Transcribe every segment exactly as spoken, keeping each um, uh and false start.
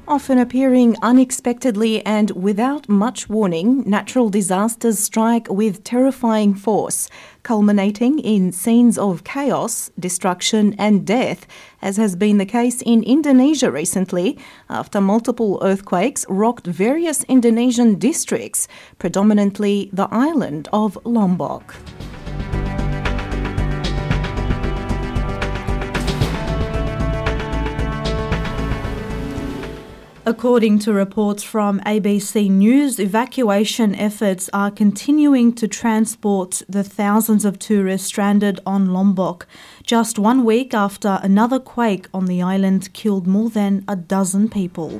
Often appearing unexpectedly and without much warning, natural disasters strike with terrifying force, culminating in scenes of chaos, destruction and death, as has been the case in Indonesia recently after multiple earthquakes rocked various Indonesian districts, predominantly the island of Lombok. According to reports from A B C News, evacuation efforts are continuing to transport the thousands of tourists stranded on Lombok, just one week after another quake on the island killed more than a dozen people.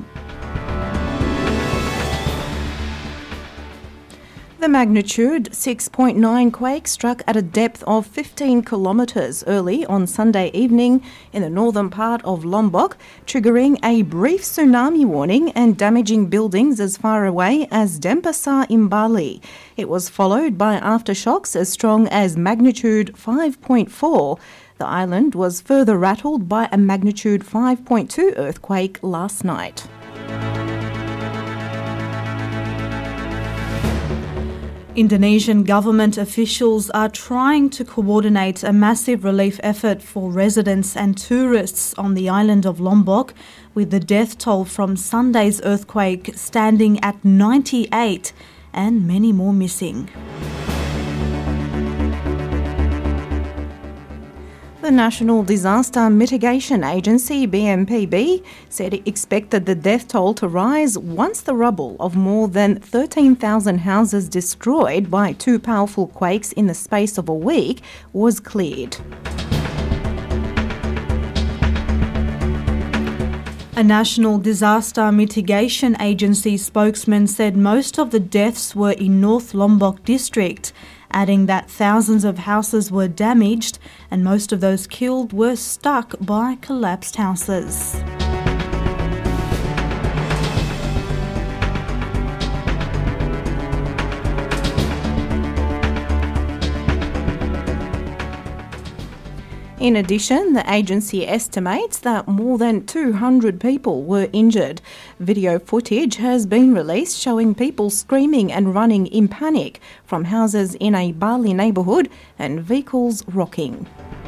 The magnitude six point nine quake struck at a depth of fifteen kilometres early on Sunday evening in the northern part of Lombok, triggering a brief tsunami warning and damaging buildings as far away as Denpasar in Bali. It was followed by aftershocks as strong as magnitude five point four. The island was further rattled by a magnitude five point two earthquake last night. Indonesian government officials are trying to coordinate a massive relief effort for residents and tourists on the island of Lombok, with the death toll from Sunday's earthquake standing at ninety-eight and many more missing. The National Disaster Mitigation Agency, B N P B, said it expected the death toll to rise once the rubble of more than thirteen thousand houses destroyed by two powerful quakes in the space of a week was cleared. A National Disaster Mitigation Agency spokesman said most of the deaths were in North Lombok district, adding that thousands of houses were damaged and most of those killed were stuck by collapsed houses. In addition, the agency estimates that more than two hundred people were injured. Video footage has been released showing people screaming and running in panic from houses in a Bali neighbourhood and vehicles rocking.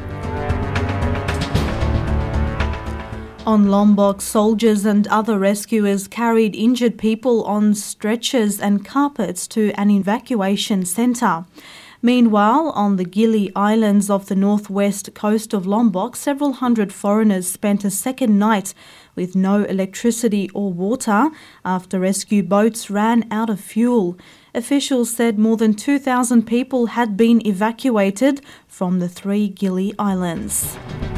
On Lombok, soldiers and other rescuers carried injured people on stretchers and carpets to an evacuation centre. Meanwhile, on the Gili Islands off the northwest coast of Lombok, several hundred foreigners spent a second night with no electricity or water after rescue boats ran out of fuel. Officials said more than two thousand people had been evacuated from the three Gili Islands.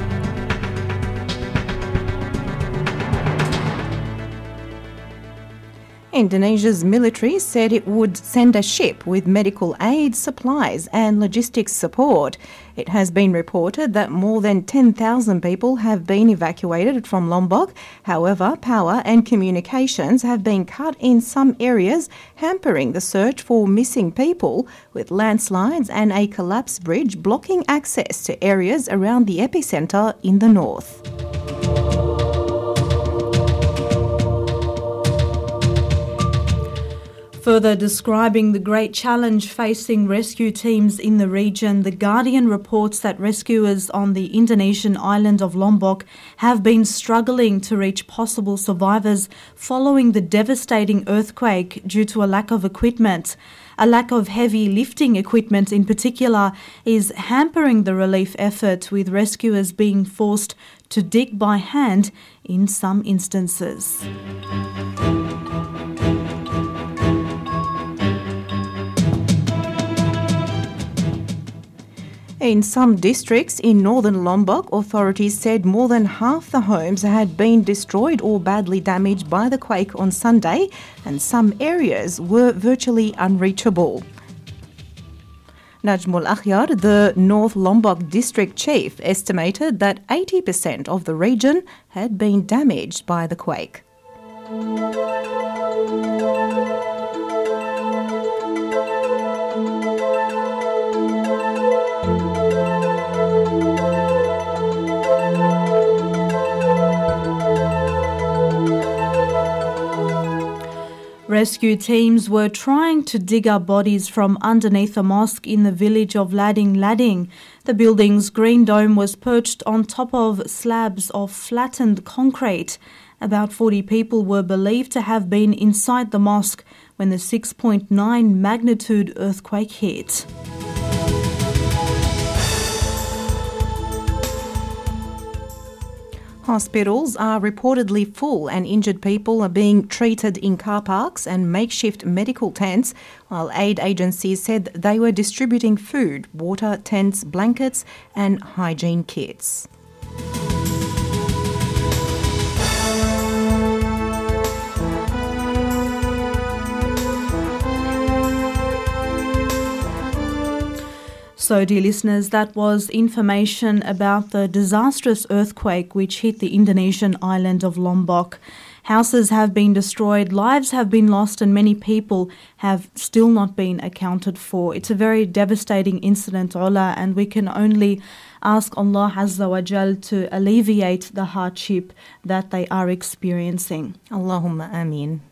Indonesia's military said it would send a ship with medical aid, supplies and logistics support. It has been reported that more than ten thousand people have been evacuated from Lombok. However, power and communications have been cut in some areas, hampering the search for missing people, with landslides and a collapsed bridge blocking access to areas around the epicentre in the north. Further describing the great challenge facing rescue teams in the region, The Guardian reports that rescuers on the Indonesian island of Lombok have been struggling to reach possible survivors following the devastating earthquake due to a lack of equipment. A lack of heavy lifting equipment in particular is hampering the relief effort, with rescuers being forced to dig by hand in some instances. In some districts in northern Lombok, authorities said more than half the homes had been destroyed or badly damaged by the quake on Sunday, and some areas were virtually unreachable. Najmul Akhyar, the North Lombok district chief, estimated that eighty percent of the region had been damaged by the quake. Rescue teams were trying to dig up bodies from underneath a mosque in the village of Lading Lading. The building's green dome was perched on top of slabs of flattened concrete. About forty people were believed to have been inside the mosque when the six point nine magnitude earthquake hit. Hospitals are reportedly full and injured people are being treated in car parks and makeshift medical tents, while aid agencies said they were distributing food, water, tents, blankets and hygiene kits. So, dear listeners, that was information about the disastrous earthquake which hit the Indonesian island of Lombok. Houses have been destroyed, lives have been lost, and many people have still not been accounted for. It's a very devastating incident, Ola, and we can only ask Allah Azza wa Jal to alleviate the hardship that they are experiencing. Allahumma ameen.